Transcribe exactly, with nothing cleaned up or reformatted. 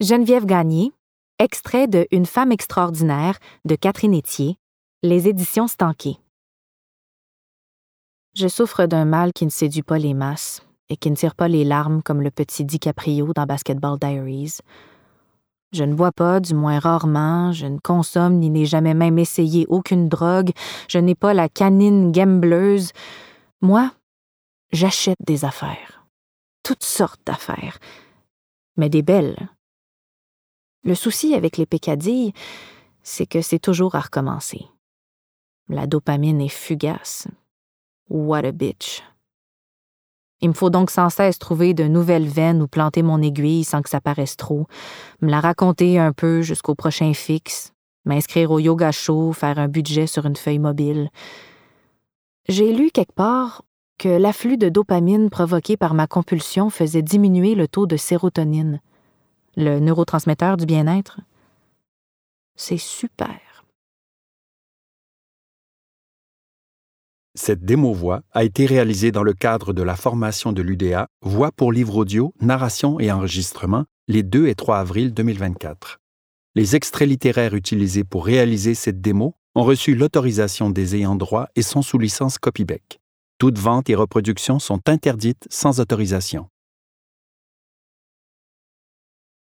Geneviève Gagné, extrait de Une femme extraordinaire de Catherine Etier, les éditions Stanquet. Je souffre d'un mal qui ne séduit pas les masses et qui ne tire pas les larmes comme le petit DiCaprio dans Basketball Diaries. Je ne bois pas, du moins rarement, je ne consomme ni n'ai jamais même essayé aucune drogue, je n'ai pas la canine gambleuse. Moi, j'achète des affaires. Toutes sortes d'affaires. Mais des belles. Le souci avec les peccadilles, c'est que c'est toujours à recommencer. La dopamine est fugace. What a bitch. Il me faut donc sans cesse trouver de nouvelles veines où planter mon aiguille sans que ça paraisse trop, me la raconter un peu jusqu'au prochain fixe, m'inscrire au yoga show, faire un budget sur une feuille mobile. J'ai lu quelque part que l'afflux de dopamine provoqué par ma compulsion faisait diminuer le taux de sérotonine, le neurotransmetteur du bien-être. C'est super. Cette démo-voix a été réalisée dans le cadre de la formation de l'U D A Voix pour livre audio, narration et enregistrement les deux et trois avril deux mille vingt-quatre. Les extraits littéraires utilisés pour réaliser cette démo ont reçu l'autorisation des ayants droit et sont sous licence Copybec. Toute vente et reproduction sont interdites sans autorisation.